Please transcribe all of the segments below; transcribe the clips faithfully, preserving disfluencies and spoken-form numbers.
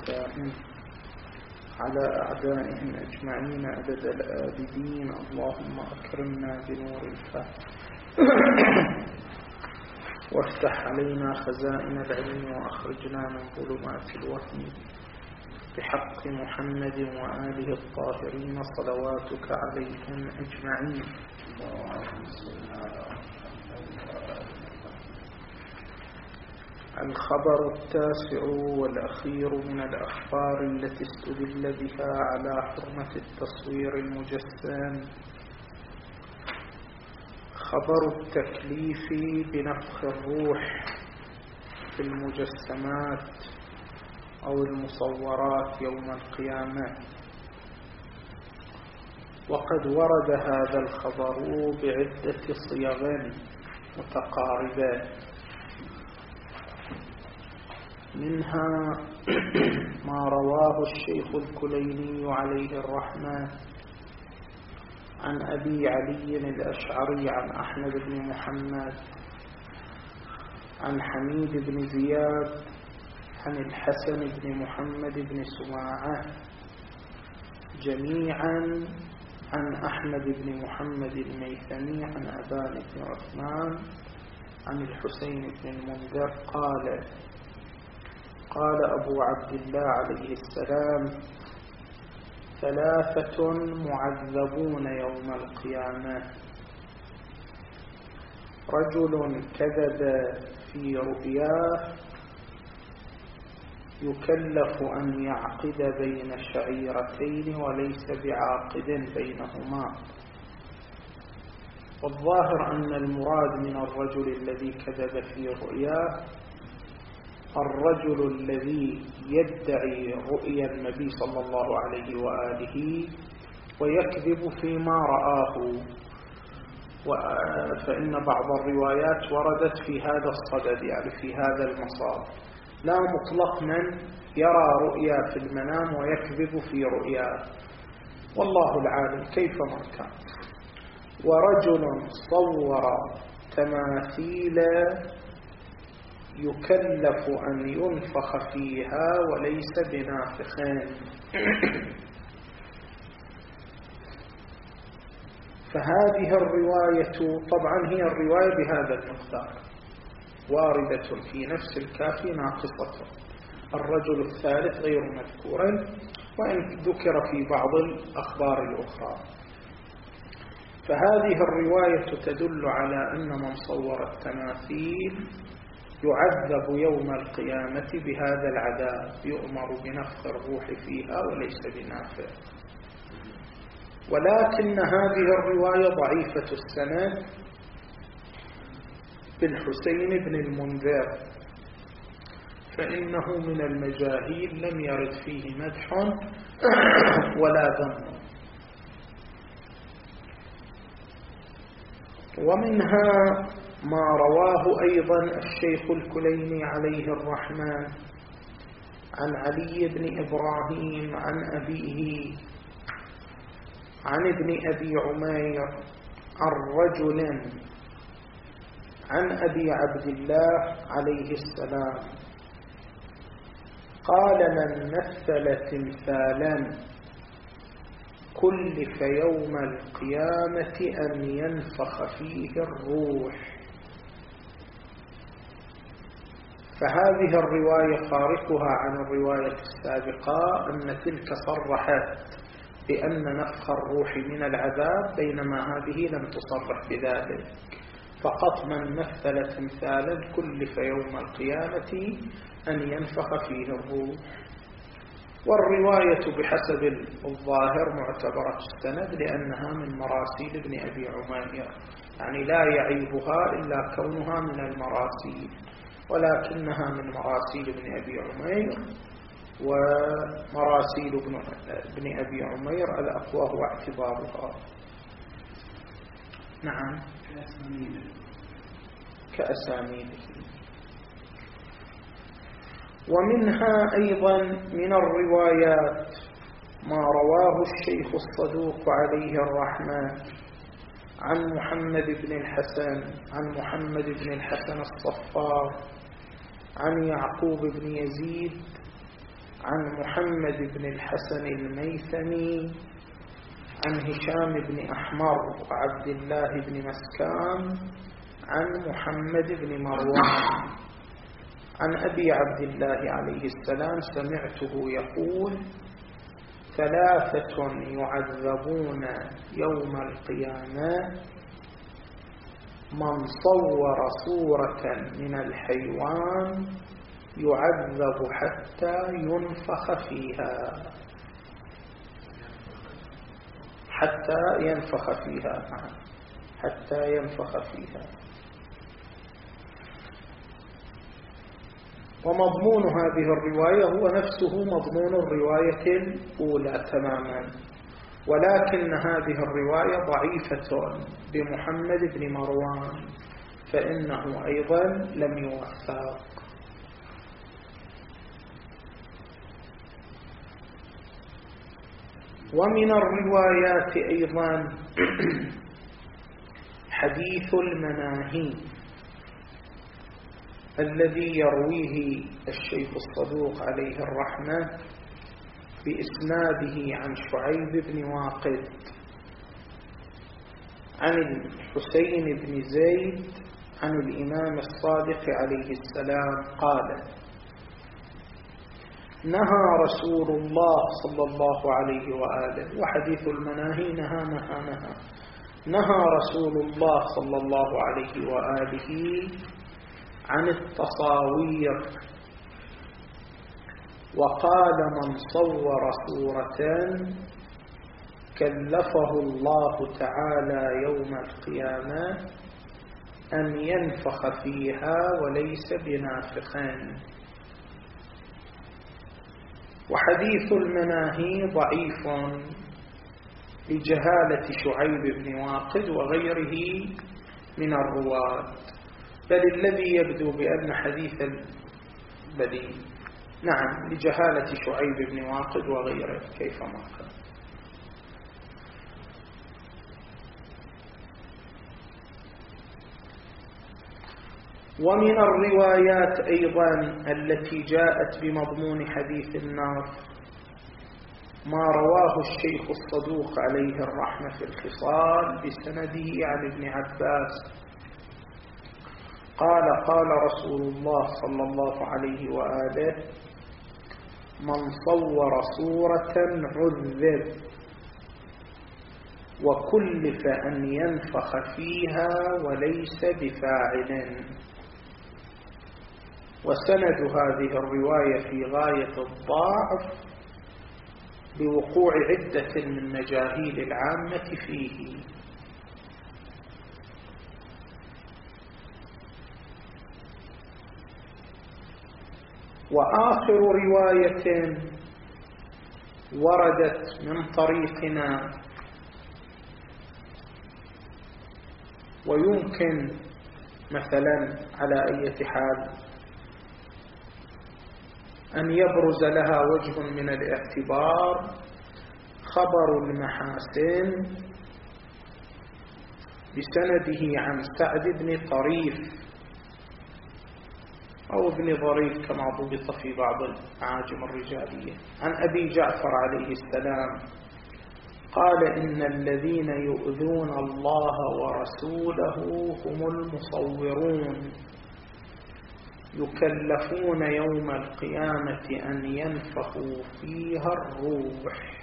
الدائم على أعدائهم أجمعين عدد الآبدين. اللهم أكرمنا بنور الفهم وافتح علينا خزائن العلم وأخرجنا من ظلمات الوهم بحق محمد وآله الطاهرين صلواتك عليهم أجمعين. الخبر التاسع والأخير من الأخبار التي استدل بها على حرمة التصوير المجسم خبر التكليف بنفخ الروح في المجسمات أو المصورات يوم القيامة. وقد ورد هذا الخبر بعدة صيغ متقاربة، منها ما رواه الشيخ الكليني عليه الرحمة عن أبي علي الأشعري عن أحمد بن محمد عن حميد بن زياد عن الحسن بن محمد بن سماعة جميعا عن أحمد بن محمد الميثمي عن أبان بن عثمان عن الحسين بن المنذر قال قال أبو عبد الله عليه السلام: ثلاثة معذبون يوم القيامة: رجل كذب في رؤياه يكلف أن يعقد بين شعيرتين وليس بعاقد بينهما. والظاهر أن المراد من الرجل الذي كذب في رؤياه الرجل الذي يدعي رؤيا النبي صلى الله عليه وآله ويكذب فيما رآه. فإن بعض الروايات وردت في هذا الصدد، يعني في هذا المصاب، لا مطلق من يرى رؤيا في المنام ويكذب في رؤياه، والله العالم كيفما كان. ورجل صور تماثيل يكلف أن ينفخ فيها وليس بنافخين. فهذه الرواية طبعا هي الرواية بهذا المقدار واردة في نفس الكافي ناقصة. الرجل الثالث غير مذكور، وإن ذكر في بعض الأخبار الأخرى. فهذه الرواية تدل على أن من صور التماثيل يعذب يوم القيامة بهذا العذاب، يؤمر بنفخ الروح فيها وليس بنافخ. ولكن هذه الرواية ضعيفة السند بالحسين بن المنذر، فإنه من المجاهيل لم يرد فيه مدح ولا ذم. ومنها ما رواه أيضا الشيخ الكليني عليه الرحمة عن علي بن إبراهيم عن أبيه عن ابن أبي عمير عن رجل عن أبي عبد الله عليه السلام قال: من مثل تمثالا كلف يوم القيامة أن ينفخ فيه الروح. فهذه الرواية فارقها عن الرواية السابقة أن تلك صرحت بأن نفخ الروح من العذاب، بينما هذه لم تصرح بذلك، فقط من مثل تمثالا كلف يوم القيامة أن ينفخ فيه الروح. والرواية بحسب الظاهر معتبرة السند لأنها من مراسيل ابن أبي عمير، يعني لا يعيبها إلا كونها من المراسيل، ولكنها من مراسيل ابن أبي عمير، ومراسيل ابن أبي عمير الأقوى هو اعتبارها. نعم، كأسانيده. ومنها أيضا من الروايات ما رواه الشيخ الصدوق عليه الرحمة عن محمد بن الحسن عن محمد بن الحسن الصفار عن يعقوب بن يزيد عن محمد بن الحسن الميثمي عن هشام بن أحمر وعبد الله بن مسكان عن محمد بن مروان عن أبي عبد الله عليه السلام سمعته يقول: ثلاثة يعذبون يوم القيامة: من صور صورة من الحيوان يعذب حتى ينفخ فيها حتى ينفخ فيها حتى ينفخ فيها. ومضمون هذه الرواية هو نفسه مضمون الرواية الأولى تماما، ولكن هذه الرواية ضعيفة بمحمد بن مروان، فإنه أيضا لم يوثق. ومن الروايات أيضا حديث المناهي الذي يرويه الشيخ الصدوق عليه الرحمة بإسناده عن شعيب بن واقد عن الحسين بن زيد عن الإمام الصادق عليه السلام قال: نهى رسول الله صلى الله عليه وآله. وحديث المناهي نهى نهى نهى نهى رسول الله صلى الله عليه وآله عن التصاوير، وقال: من صور صورة كلفه الله تعالى يوم القيامة أن ينفخ فيها وليس بنافخين. وحديث المناهي ضعيف لجهالة شعيب بن واقد وغيره من الرواة، بل الذي يبدو بأن حديث البديل نعم لجهالة شعيب بن واقد وغيره كيفما كان. ومن الروايات أيضا التي جاءت بمضمون حديث النار ما رواه الشيخ الصدوق عليه الرحمة في الخصال بسنده عن ابن عباس قال: قال رسول الله صلى الله عليه وآله: من صور صورة عذب وكلف أن ينفخ فيها وليس بفاعل. وسند هذه الرواية في غاية الضعف بوقوع عدة من مجاهيل العامة فيه. وآخر رواية وردت من طريقنا ويمكن مثلا على أي حال أن يبرز لها وجه من الاعتبار، خبر المحاسن بسنده عن سعد بن طريف أو ابن ظريف كما ضبط في بعض العاجم الرجالية عن أبي جعفر عليه السلام قال: إن الذين يؤذون الله ورسوله هم المصورون يكلفون يوم القيامة أن ينفخوا فيها الروح.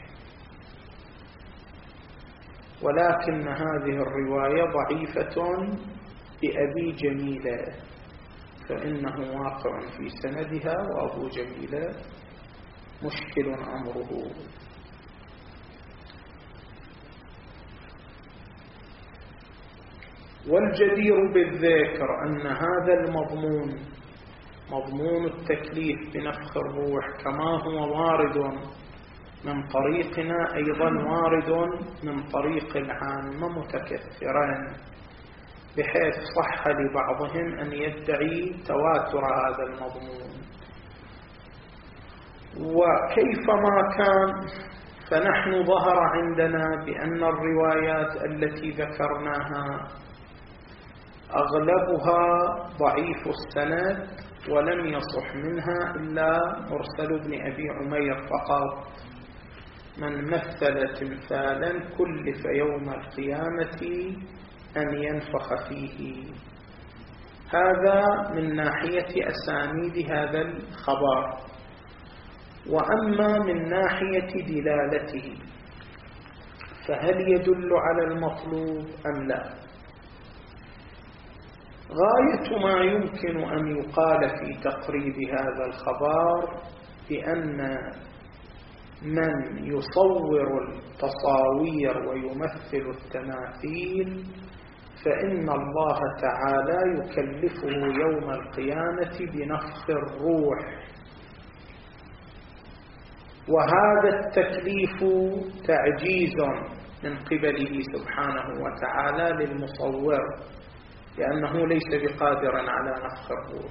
ولكن هذه الرواية ضعيفة بأبي جميلة، فإنه واقع في سندها، وأبو جميلة مشكل أمره. والجدير بالذكر أن هذا المضمون مضمون التكليف بنفخ الروح كما هو وارد من طريقنا أيضا وارد من طريق العامة متكثرا، بحيث صح لبعضهم أن يدعي تواتر هذا المضمون. وكيفما كان فنحن ظهر عندنا بأن الروايات التي ذكرناها أغلبها ضعيف السند، ولم يصح منها إلا مرسل بن أبي عمير فقط: من مثل تمثالا كلف يوم القيامة أن ينفخ فيه. هذا من ناحية أسانيد هذا الخبر. وأما من ناحية دلالته فهل يدل على المطلوب أم لا؟ غاية ما يمكن أن يقال في تقريب هذا الخبر بأن من يصور التصاوير ويمثل التماثيل فإن الله تعالى يكلفه يوم القيامة بنفخ الروح، وهذا التكليف تعجيز من قبله سبحانه وتعالى للمصور، لأنه ليس بقادر على نفخ الروح.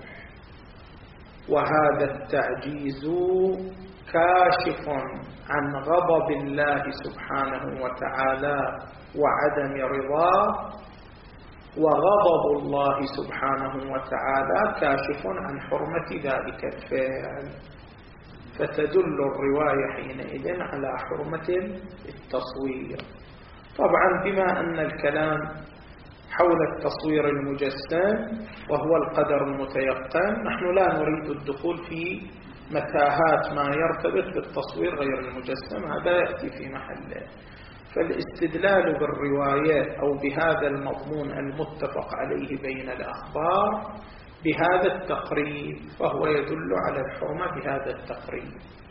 وهذا التعجيز كاشف عن غضب الله سبحانه وتعالى وعدم رضاه، وغضب الله سبحانه وتعالى كاشف عن حرمة ذلك الفعل، فتدل الرواية حينئذ على حرمة التصوير. طبعا بما أن الكلام حول التصوير المجسم وهو القدر المتيقن، نحن لا نريد الدخول في متاهات ما يرتبط بالتصوير غير المجسم، هذا يأتي في محله. فالاستدلال بالروايات أو بهذا المضمون المتفق عليه بين الأخبار بهذا التقريب فهو يدل على الحرمة بهذا التقريب.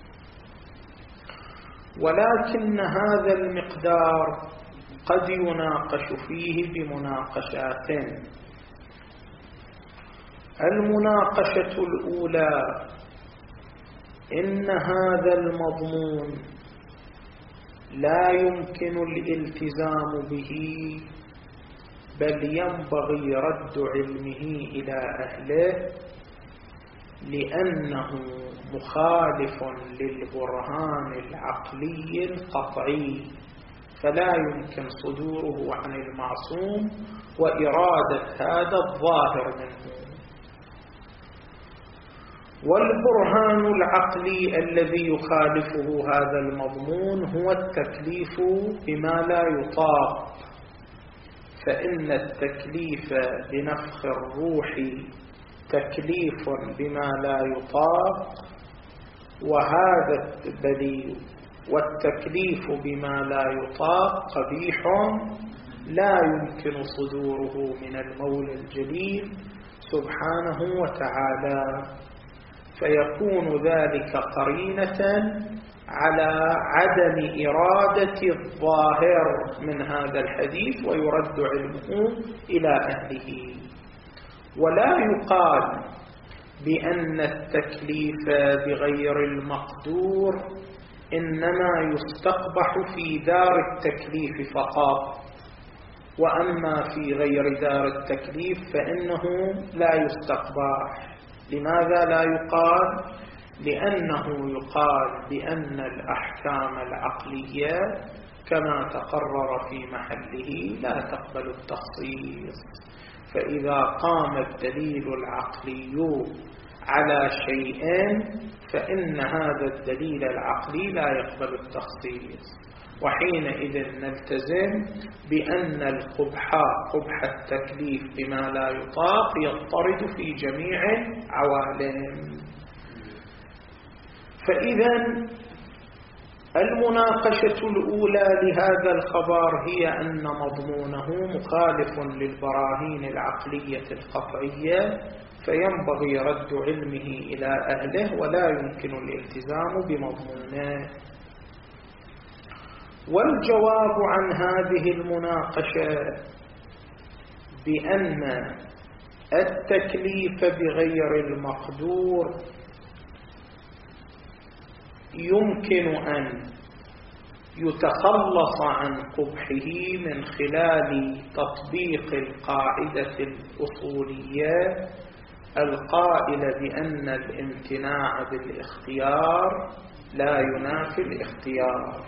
ولكن هذا المقدار قد يناقش فيه بمناقشات. المناقشة الأولى: إن هذا المضمون لا يمكن الالتزام به، بل ينبغي رد علمه إلى أهله، لأنه مخالف للبرهان العقلي القطعي، فلا يمكن صدوره عن المعصوم وإرادة هذا الظاهر منه. والبرهان العقلي الذي يخالفه هذا المضمون هو التكليف بما لا يطاق، فإن التكليف بنفخ الروح تكليف بما لا يطاق، وهذا الدليل والتكليف بما لا يطاق قبيح لا يمكن صدوره من المولى الجليل سبحانه وتعالى، فيكون ذلك قرينة على عدم إرادة الظاهر من هذا الحديث ويرد علمه إلى أهله. ولا يقال بأن التكليف بغير المقدور إنما يستقبح في دار التكليف فقط، وأما في غير دار التكليف فإنه لا يستقبح. لماذا لا يقال؟ لأنه يقال بأن الأحكام العقلية كما تقرر في محله لا تقبل التخصيص، فإذا قام الدليل العقلي على شيء فإن هذا الدليل العقلي لا يقبل التخصيص، وحينئذ نلتزم بأن القبح قبح التكليف بما لا يطاق يضطرد في جميع العوالم. فإذا المناقشة الأولى لهذا الخبر هي أن مضمونه مخالف للبراهين العقلية القطعية، فينبغي رد علمه إلى أهله ولا يمكن الالتزام بمضمونه. والجواب عن هذه المناقشة بأن التكليف بغير المقدور يمكن أن يتخلص عن قبحه من خلال تطبيق القاعدة الأصولية القائلة بأن الامتناع بالاختيار لا ينافي الاختيار.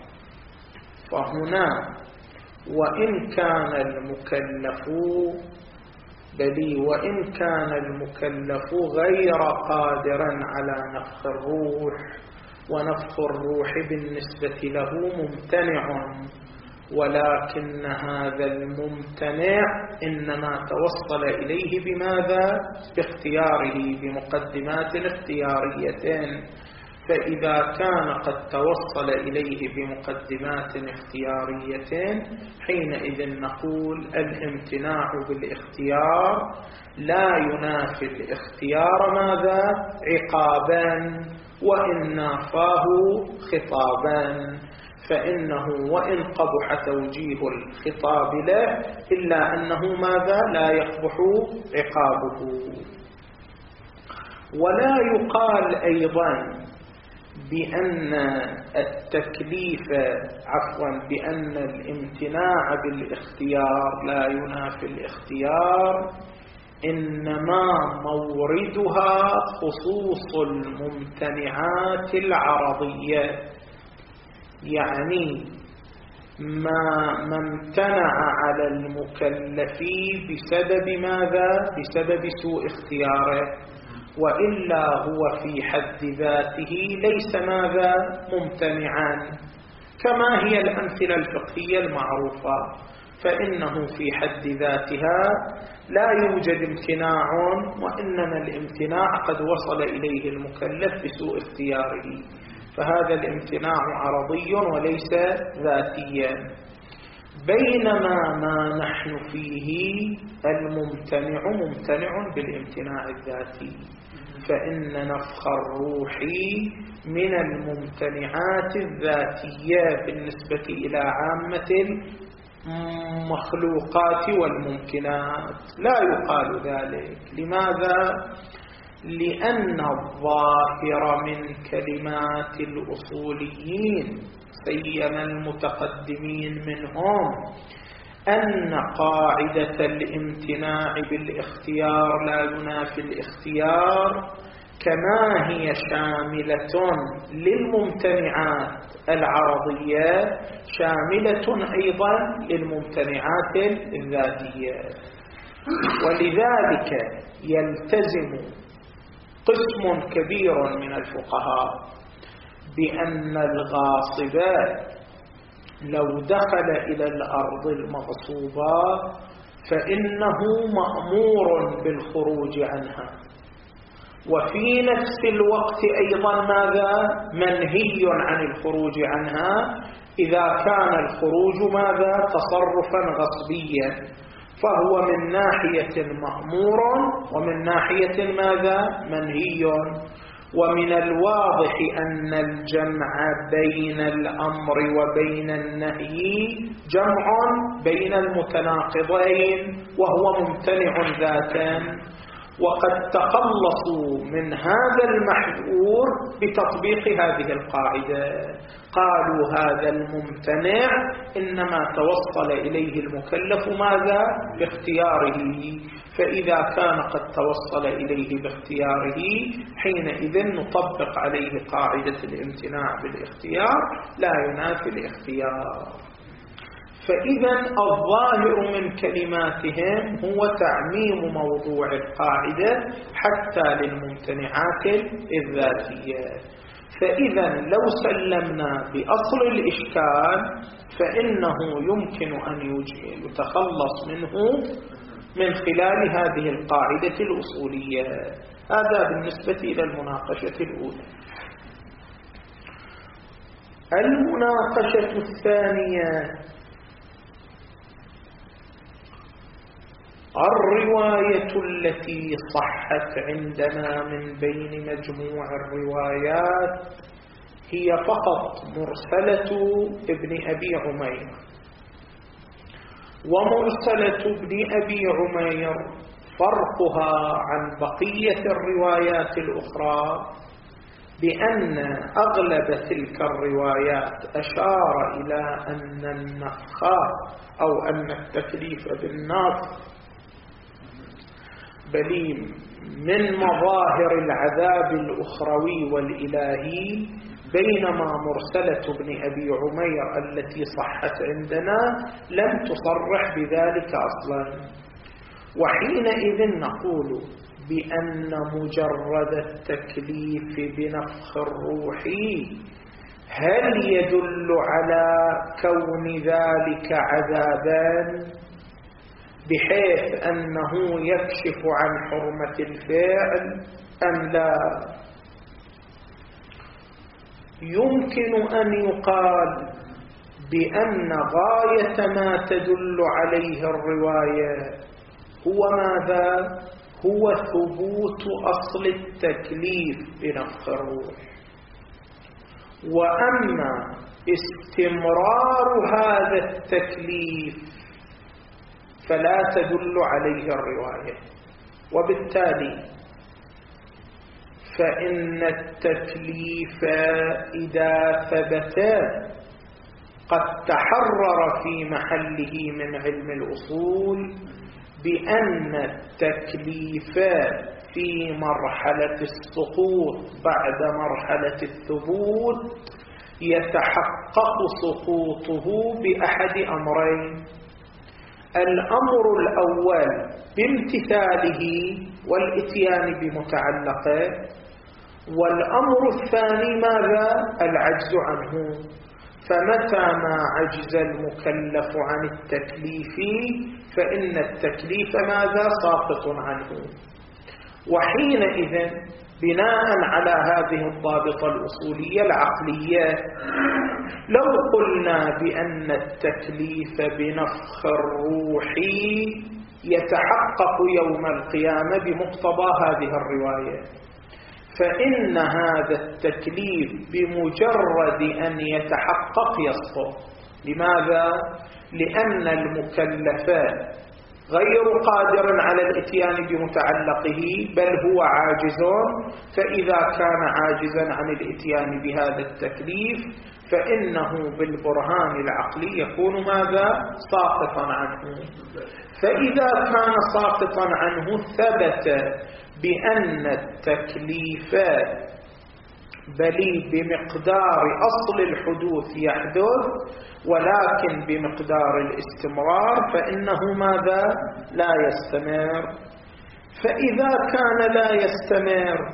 فهنا وإن كان المكلف بل وإن كان المكلف غير قادر على نفخ الروح، ونفخ الروح بالنسبة له ممتنع، ولكن هذا الممتنع إنما توصل إليه بماذا؟ باختياره، بمقدمات اختيارية. فإذا كان قد توصل إليه بمقدمات اختيارية حينئذ نقول الامتناع بالاختيار لا ينافي الاختيار ماذا؟ عقابا، وإن نافاه خطابا، فإنه وإن قبح توجيه الخطاب له إلا أنه ماذا؟ لا يقبح عقابه. ولا يقال أيضا بأن التكليف عفوا بأن الامتناع بالاختيار لا ينافي الاختيار، إنما موردها خصوص الممتنعات العرضية، يعني ما ما امتنع على المكلف بسبب ماذا؟ بسبب سوء اختياره، وإلا هو في حد ذاته ليس ماذا؟ ممتنعا، كما هي الأمثلة الفقهية المعروفة، فإنه في حد ذاتها لا يوجد امتناع، وإنما الامتناع قد وصل إليه المكلف بسوء اختياره، فهذا الامتناع عرضي وليس ذاتيا. بينما ما نحن فيه الممتنع ممتنع بالامتناع الذاتي، فإن نفخ الروح من الممتنعات الذاتية بالنسبة إلى عامة المخلوقات والممكنات. لا يقال ذلك. لماذا؟ لأن الظاهر من كلمات الأصوليين سيما المتقدمين منهم أن قاعدة الامتناع بالاختيار لا ينافي الاختيار، كما هي شاملة للممتنعات العرضية شاملة أيضا للممتنعات الذاتية. ولذلك يلتزم قسم كبير من الفقهاء بأن الغاصب لو دخل إلى الأرض المغصوبة فإنه مأمور بالخروج عنها، وفي نفس الوقت أيضا ماذا؟ منهي عن الخروج عنها إذا كان الخروج ماذا؟ تصرفا غصبيا، فهو من ناحية مأمور ومن ناحية ماذا؟ منهي. ومن الواضح أن الجمع بين الأمر وبين النهي جمع بين المتناقضين، وهو ممتنع ذاتا، وقد تخلصوا من هذا المحذور بتطبيق هذه القاعدة. قالوا هذا الممتنع إنما توصل إليه المكلف ماذا؟ باختياره، فإذا كان قد توصل إليه باختياره حينئذ نطبق عليه قاعدة الامتناع بالاختيار لا ينافي الاختيار. فإذا الظاهر من كلماتهم هو تعميم موضوع القاعدة حتى للممتنعات الذاتية. فإذا لو سلمنا بأصل الإشكال فإنه يمكن أن يتخلص منه من خلال هذه القاعدة الأصولية. هذا بالنسبة إلى المناقشة الأولى. المناقشة الثانية الرواية التي صحت عندنا من بين مجموع الروايات هي فقط مرسلة ابن أبي عمير. ومرسلة ابن أبي عمير فرقها عن بقية الروايات الأخرى بأن أغلب تلك الروايات أشار إلى أن النفخ أو أن التكليف بالنفخ بل من مظاهر العذاب الأخروي والإلهي، بينما مرسلة ابن أبي عمير التي صحت عندنا لم تصرح بذلك أصلا. وحينئذ نقول بأن مجرد التكليف بنفخ الروح هل يدل على كون ذلك عذابا بحيث أنه يكشف عن حرمة الفعل أم لا؟ يمكن أن يقال بأن غاية ما تدل عليه الرواية هو ماذا؟ هو ثبوت أصل التكليف بنفخ الروح، وأما استمرار هذا التكليف فلا تدل عليه الرواية. وبالتالي فإن التكليف إذا ثبت قد تحرر في محله من علم الأصول بأن التكليف في مرحلة السقوط بعد مرحلة الثبوت يتحقق سقوطه بأحد أمرين: الأمر الأول بامتثاله والإتيان بمتعلقه، والأمر الثاني ماذا؟ العجز عنه. فمتى ما عجز المكلف عن التكليف فإن التكليف ماذا؟ ساقط عنه. وحينئذ بناء على هذه الضابطة الأصولية العقلية لو قلنا بأن التكليف بنفخ الروح يتحقق يوم القيامة بمقتضى هذه الرواية، فإن هذا التكليف بمجرد أن يتحقق يسقط. لماذا؟ لأن المكلف غير قادر على الاتيان بمتعلقه بل هو عاجز، فإذا كان عاجزا عن الاتيان بهذا التكليف فإنه بالبرهان العقلي يكون ماذا؟ ساقطا عنه. فإذا كان ساقطا عنه ثبت بأن التكليف بل بمقدار أصل الحدوث يحدث ولكن بمقدار الاستمرار فإنه ماذا؟ لا يستمر. فإذا كان لا يستمر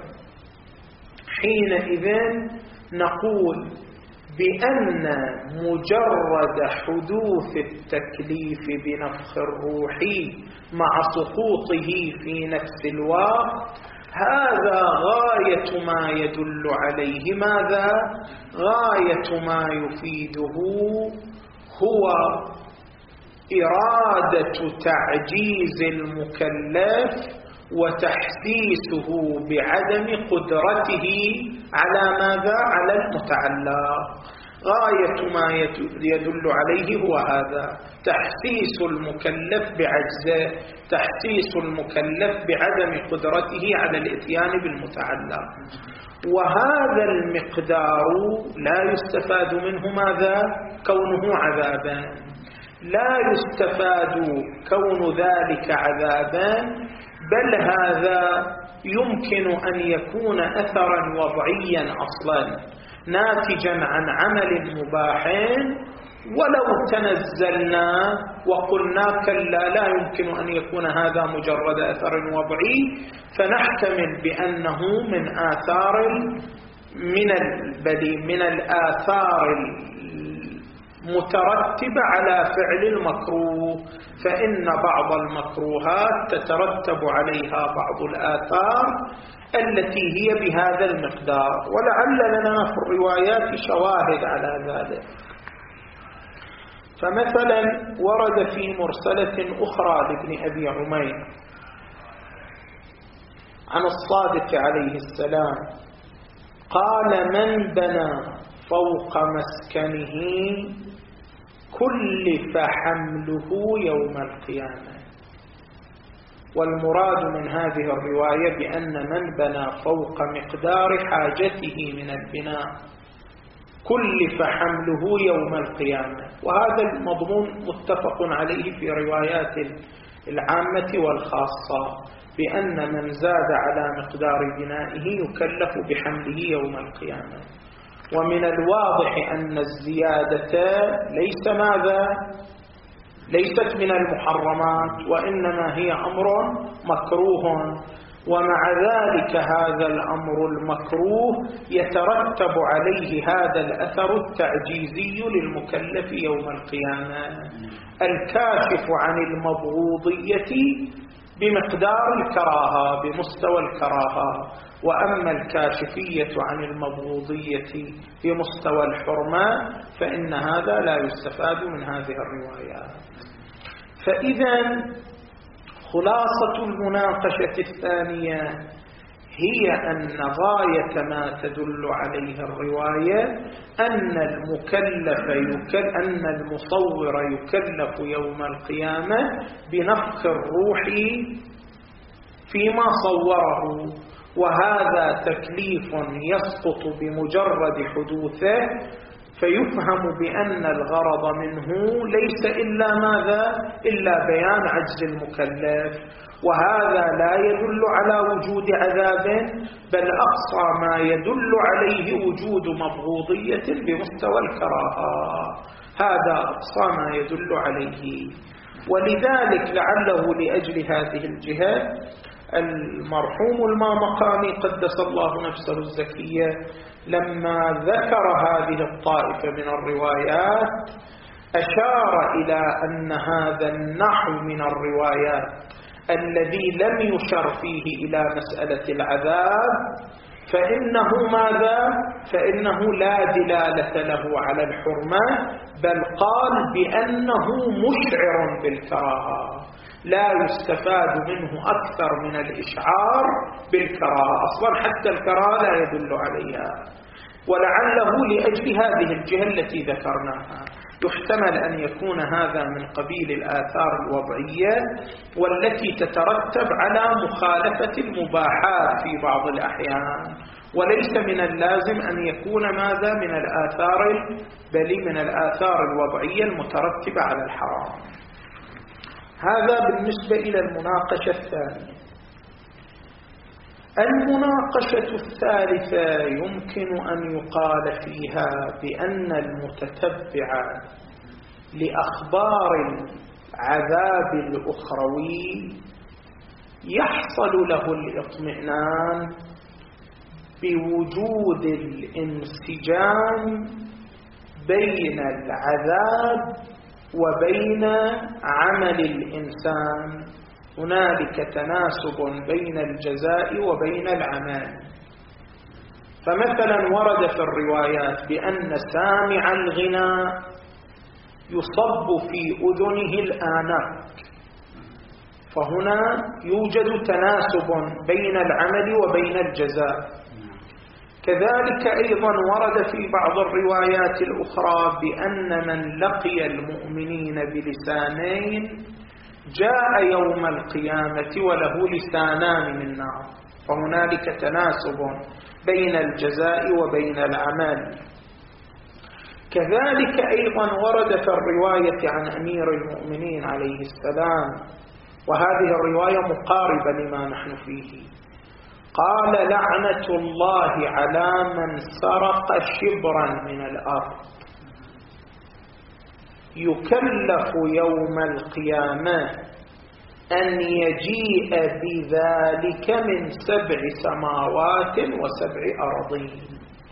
حينئذ نقول بأن مجرد حدوث التكليف بنفخ الروح مع سقوطه في نفس الوقت هذا غاية ما يدل عليه ماذا؟ غاية ما يفيده هو إرادة تعجيز المكلف وتحسيسه بعدم قدرته على ماذا؟ على المتعلق. غاية ما يدل عليه هو هذا: تحسيس المكلف بعجزه، تحسيس المكلف بعدم قدرته على الاتيان بالمتعلق. وهذا المقدار لا يستفاد منه ماذا؟ كونه عذابا. لا يستفاد كون ذلك عذابا، بل هذا يمكن أن يكون أثرا وضعيا أصلا ناتجا عن عمل مباح، ولو تنزلنا وقلنا كلا لا يمكن أن يكون هذا مجرد أثر وضعي فنحتمل بأنه من آثار من البدي من الآثار المترتبة على فعل المكروه، فإن بعض المكروهات تترتب عليها بعض الآثار التي هي بهذا المقدار، ولعل لنا في الروايات شواهد على ذلك. فمثلا ورد في مرسلة أخرى لابن أبي عمير عن الصادق عليه السلام قال: من بنى فوق مسكنه كلف حمله يوم القيامة. والمراد من هذه الرواية بأن من بنى فوق مقدار حاجته من البناء كلف حمله يوم القيامة. وهذا المضمون متفق عليه في روايات العامة والخاصة، بأن من زاد على مقدار بنائه يكلف بحمله يوم القيامة. ومن الواضح أن الزيادة ليس ماذا؟ ليست من المحرمات، وإنما هي أمر مكروه، ومع ذلك هذا الأمر المكروه يترتب عليه هذا الأثر التعجيزي للمكلف يوم القيامة، الكاشف عن المبغوضية بمقدار الكراهة بمستوى الكراهة، وأما الكاشفية عن المبغوضية بمستوى الحرمة فإن هذا لا يستفاد من هذه الروايات. فإذا خلاصة المناقشة الثانية هي أن غاية ما تدل عليه الرواية أن المكلف يكل أن المصور يكلف يوم القيامة بنفخ الروح فيما صوره، وهذا تكليف يسقط بمجرد حدوثه، فيفهم بأن الغرض منه ليس إلا ماذا؟ إلا بيان عجز المكلف، وهذا لا يدل على وجود عذاب، بل أقصى ما يدل عليه وجود مبغوضية بمستوى الكراهة، هذا أقصى ما يدل عليه. ولذلك لعله لأجل هذه الجهة المرحوم المامقاني قدس الله نفسه الزكية لما ذكر هذه الطائفة من الروايات أشار إلى أن هذا النحو من الروايات الذي لم يشر فيه إلى مسألة العذاب فإنه ماذا؟ فإنه لا دلالة له على الحرمة، بل قال بأنه مشعر بالكراهة، لا يستفاد منه أكثر من الإشعار بالكراهة، أصلا حتى الكراهة لا يدل عليها. ولعله لأجل هذه الجهة التي ذكرناها يحتمل أن يكون هذا من قبيل الآثار الوضعية والتي تترتب على مخالفة المباحات في بعض الأحيان، وليس من اللازم أن يكون ماذا من الآثار بل من الآثار الوضعية المترتبة على الحرام. هذا بالنسبة إلى المناقشة الثانية. المناقشة الثالثة يمكن أن يقال فيها بأن المتتبع لأخبار العذاب الأخروي يحصل له الاطمئنان بوجود الانسجام بين العذاب وبين عمل الإنسان، هنالك تناسب بين الجزاء وبين العمل. فمثلا ورد في الروايات بأن سامع الغناء يصب في أذنه الآناك، فهنا يوجد تناسب بين العمل وبين الجزاء. كذلك أيضا ورد في بعض الروايات الأخرى بأن من لقي المؤمنين بلسانين جاء يوم القيامة وله لسانان من نار، فهنالك تناسب بين الجزاء وبين العمل. كذلك أيضا ورد في الرواية عن أمير المؤمنين عليه السلام، وهذه الرواية مقاربة لما نحن فيه، قال لعنة الله على من سرق شبرا من الأرض يكلف يوم القيامة أن يجيء بذلك من سبع سماوات وسبع أرضين،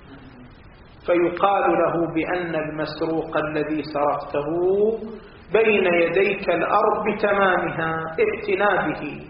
فيقال له بأن المسروق الذي سرقته بين يديك الأرض بتمامها ائتنا به.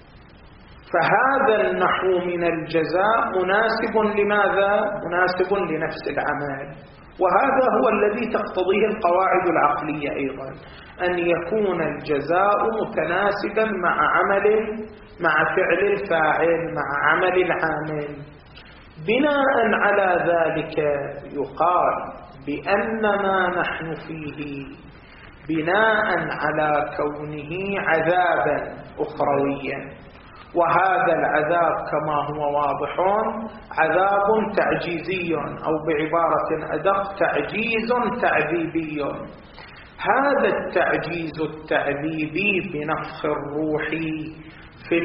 فهذا النحو من الجزاء مناسب لماذا؟ مناسب لنفس العمل، وهذا هو الذي تقتضيه القواعد العقلية أيضا، أن يكون الجزاء متناسبا مع عمل مع فعل الفاعل مع عمل العامل. بناء على ذلك يقال بأن ما نحن فيه بناء على كونه عذابا أخرويا، وهذا العذاب كما هو واضح عذاب تعجيزي أو بعبارة أدق تعجيز تعذيبي. هذا التعجيز التعذيبي بنفخ الروح في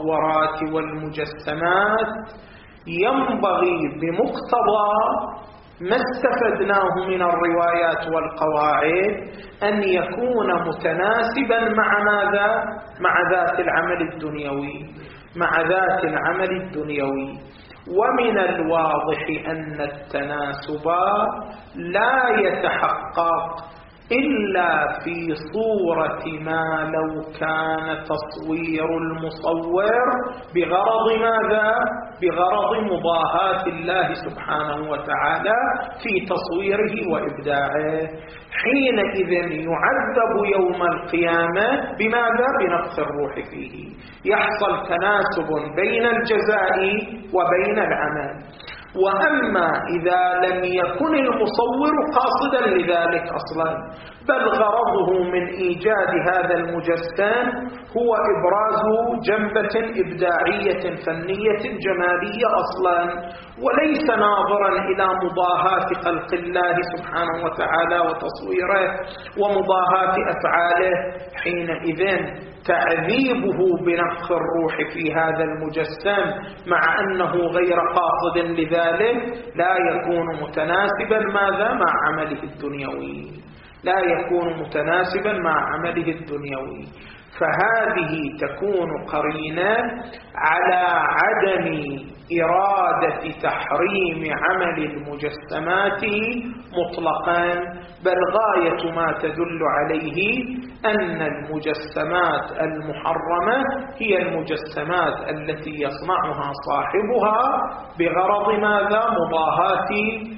المصورات والمجسمات ينبغي بمقتضى ما استفدناه من الروايات والقواعد أن يكون متناسبا مع ماذا؟ مع ذات العمل الدنيوي مع ذات العمل الدنيوي. ومن الواضح أن التناسب لا يتحقق إلا في صورة ما لو كان تصوير المصور بغرض ماذا؟ بغرض مضاهاة الله سبحانه وتعالى في تصويره وإبداعه. حينئذ يعذب يوم القيامة بماذا؟ بنفخ الروح فيه. يحصل تناسب بين الجزاء وبين العمل. وأما إذا لم يكن المصور قاصدا لذلك أصلا، بل غرضه من إيجاد هذا المجسم هو إبراز جنبة إبداعية فنية جمالية أصلا، وليس ناظرا إلى مضاهاة خلق الله سبحانه وتعالى وتصويره ومضاهاة أفعاله، حينئذ تعذيبه بنفخ الروح في هذا المجسم مع أنه غير قاصد لذلك لا يكون متناسبا ماذا؟ مع عمله الدنيوي، لا يكون متناسبا مع عمله الدنيوي. فهذه تكون قرينة على عدم إرادة تحريم عمل المجسمات مطلقا، بل غاية ما تدل عليه أن المجسمات المحرمة هي المجسمات التي يصنعها صاحبها بغرض ماذا؟ مضاهاة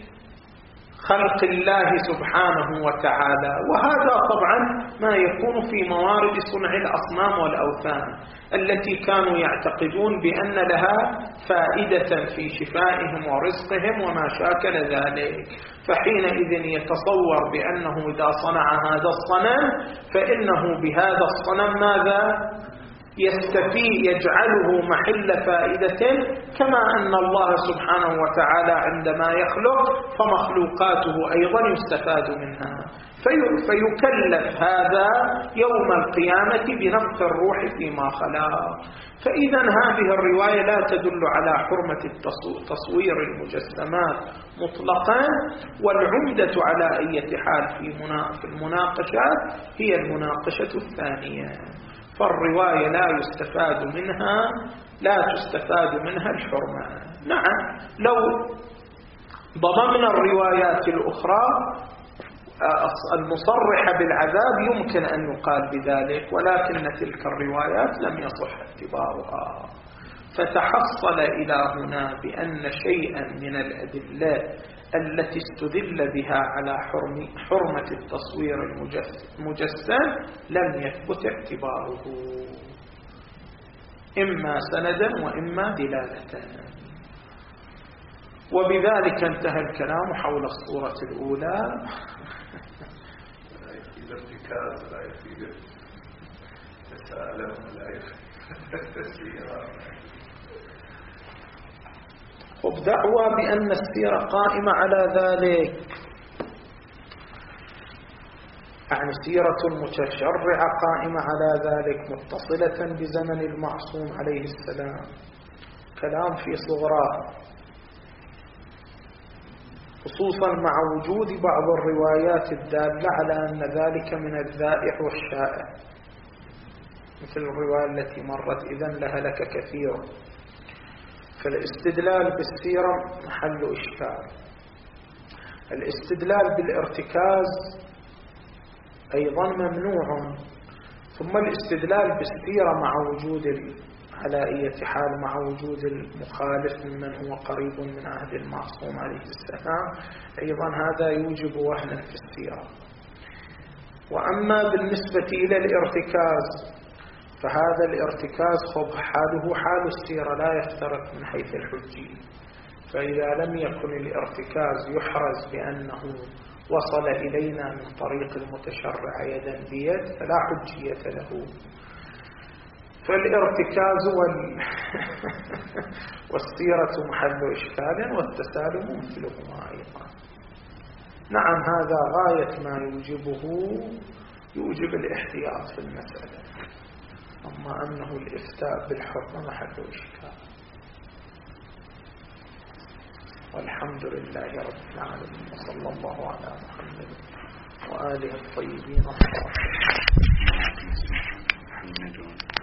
خلق الله سبحانه وتعالى. وهذا طبعا ما يكون في موارد صنع الأصنام والأوثان التي كانوا يعتقدون بأن لها فائدة في شفائهم ورزقهم وما شاكل ذلك، فحينئذ يتصور بأنه إذا صنع هذا الصنم فإنه بهذا الصنم ماذا؟ يستفيد، يجعله محل فائدة، كما أن الله سبحانه وتعالى عندما يخلق فمخلوقاته أيضا يستفاد منها، في فيكلف هذا يوم القيامة بنفخ الروح فيما خلق. فإذا هذه الرواية لا تدل على حرمة تصوير المجسمات مطلقا، والعمدة على أي حال في المناقشات هي المناقشة الثانية. فالرواية لا يستفاد منها لا تستفاد منها الحرمة. نعم، لو ضممنا الروايات الأخرى المصرحة بالعذاب يمكن أن يقال بذلك، ولكن تلك الروايات لم يصح اعتبارها. فتحصل إلى هنا بأن شيئا من الأدلة التي استدل بها على حرمة التصوير المجسم لم يثبت اعتباره، إما سندا وإما دلالة. وبذلك انتهى الكلام حول الصورة الأولى. الارتكاز لا يفيد التسالم ولا يفيد السيرة. وبدعوى بأن السيرة قائمة على ذلك، يعني سيرة المتشرعة قائمة على ذلك متصلة بزمن المعصوم عليه السلام، كلام في صغراه، خصوصا مع وجود بعض الروايات الدالة على أن ذلك من الذائع والشائع، مثل الرواية التي مرت إذن لهلك كثير. فالاستدلال بالسيرة محل إشكال. الاستدلال بالارتكاز أيضا ممنوع، ثم الاستدلال بالسيرة مع وجود على أي حال مع وجود المخالف ممن هو قريب من عهد المعصوم عليه السلام أيضا هذا يوجب وهنا في السيرة. وأما بالنسبة إلى الارتكاز فهذا الارتكاز خب حاله حال السيرة لا يفترق من حيث الحجية، فإذا لم يكن الارتكاز يحرز بأنه وصل إلينا من طريق المتشرع يدا بيد فلا حجية له. فالارتكاز وال... والسيرة محل إشكال والتسالم مثلهما أيضا. نعم، هذا غاية ما يوجبه يوجب الاحتياط في المسألة، أما أنه الإفتاء بالحرمة محل إشكال. والحمد لله رب العالمين، وصلى الله على محمد وآله الطيبين الطاهرين.